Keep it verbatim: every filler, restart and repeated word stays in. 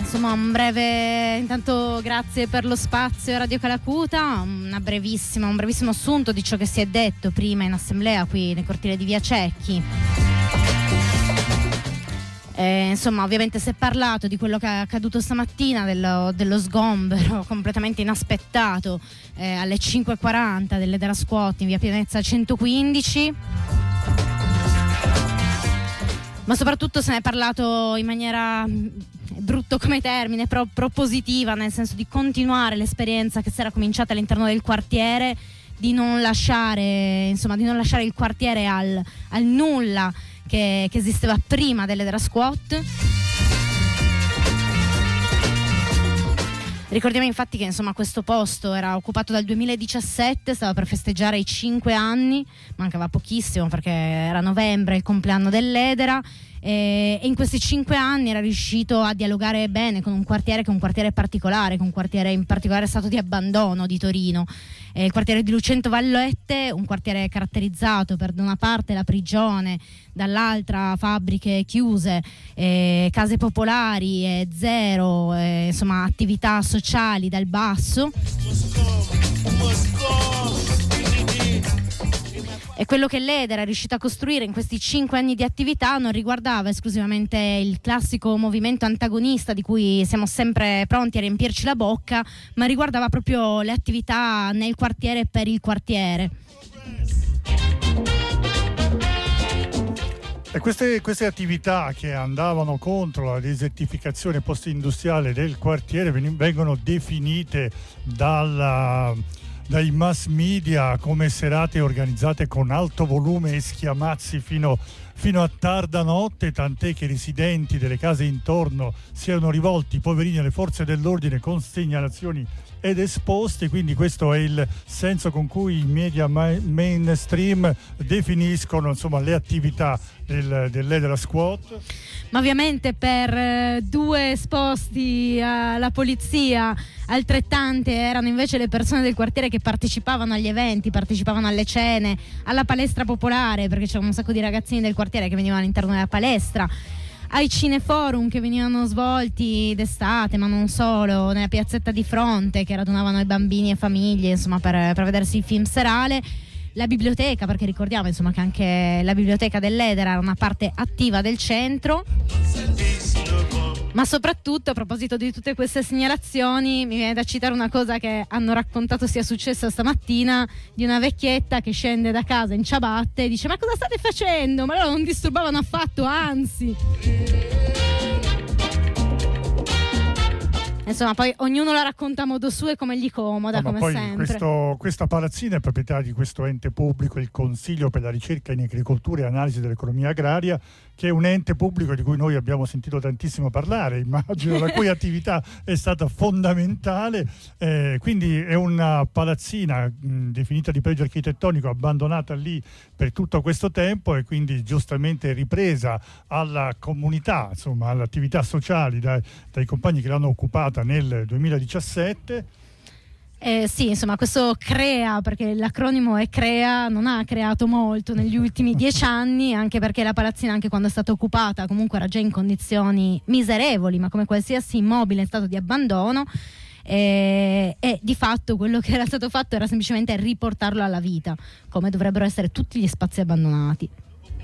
insomma un breve, intanto grazie per lo spazio Radio Calacuta, una brevissima, un brevissimo assunto di ciò che si è detto prima in assemblea qui nel cortile di Via Cecchi. Eh, insomma, ovviamente si è parlato di quello che è accaduto stamattina, dello, dello sgombero completamente inaspettato eh, alle cinque e quaranta dell'Edera Squat in Via Pianezza centoquindici. Ma soprattutto se ne è parlato in maniera, è brutto come termine, però propositiva, nel senso di continuare l'esperienza che si era cominciata all'interno del quartiere, di non lasciare, insomma, di non lasciare il quartiere al, al nulla che, che esisteva prima dell'Edera Squat. Ricordiamo infatti che insomma questo posto era occupato dal duemiladiciassette, stava per festeggiare i cinque anni, mancava pochissimo perché era novembre, il compleanno dell'Edera, e in questi cinque anni era riuscito a dialogare bene con un quartiere che è un quartiere particolare, con un quartiere in particolare stato di abbandono di Torino, eh, il quartiere di Lucento Vallette, un quartiere caratterizzato per da una parte la prigione, dall'altra fabbriche chiuse, eh, case popolari, eh, zero, eh, insomma attività sociali dal basso. E quello che l'Edera è riuscita a costruire in questi cinque anni di attività non riguardava esclusivamente il classico movimento antagonista di cui siamo sempre pronti a riempirci la bocca, ma riguardava proprio le attività nel quartiere per il quartiere. E queste, queste attività che andavano contro la desertificazione post-industriale del quartiere vengono definite dalla... dai mass media come serate organizzate con alto volume e schiamazzi fino, fino a tarda notte, tant'è che i residenti delle case intorno si erano rivolti, poverini, alle forze dell'ordine con segnalazioni ed esposti. Quindi questo è il senso con cui i media mainstream definiscono insomma le attività del, dell'Edera Squat. Ma ovviamente per eh, due esposti alla polizia, altrettante erano invece le persone del quartiere che partecipavano agli eventi, partecipavano alle cene, alla palestra popolare, perché c'erano un sacco di ragazzini del quartiere che venivano all'interno della palestra, ai cineforum che venivano svolti d'estate, ma non solo, nella piazzetta di fronte, che radunavano i bambini e famiglie insomma per, per vedersi il film serale. La biblioteca, perché ricordiamo insomma che anche la biblioteca dell'Edera era una parte attiva del centro. Ma soprattutto, a proposito di tutte queste segnalazioni, mi viene da citare una cosa che hanno raccontato sia successa stamattina, di una vecchietta che scende da casa in ciabatte e dice: ma cosa state facendo? Ma loro non disturbavano affatto, anzi. Insomma, poi ognuno la racconta a modo suo e come gli comoda, no, come poi sempre. Questo, questa palazzina è proprietà di questo ente pubblico, il Consiglio per la ricerca in agricoltura e analisi dell'economia agraria, che è un ente pubblico di cui noi abbiamo sentito tantissimo parlare, immagino, la cui attività è stata fondamentale. Eh, quindi è una palazzina mh, definita di pregio architettonico, abbandonata lì per tutto questo tempo e quindi giustamente ripresa alla comunità, insomma, alle attività sociali dai, dai compagni che l'hanno occupata nel duemiladiciassette. Eh, sì, insomma, questo CREA, perché l'acronimo è CREA, non ha creato molto negli ultimi dieci anni, anche perché la palazzina, anche quando è stata occupata, comunque era già in condizioni miserevoli, ma come qualsiasi immobile in stato di abbandono, eh, e di fatto quello che era stato fatto era semplicemente riportarlo alla vita, come dovrebbero essere tutti gli spazi abbandonati.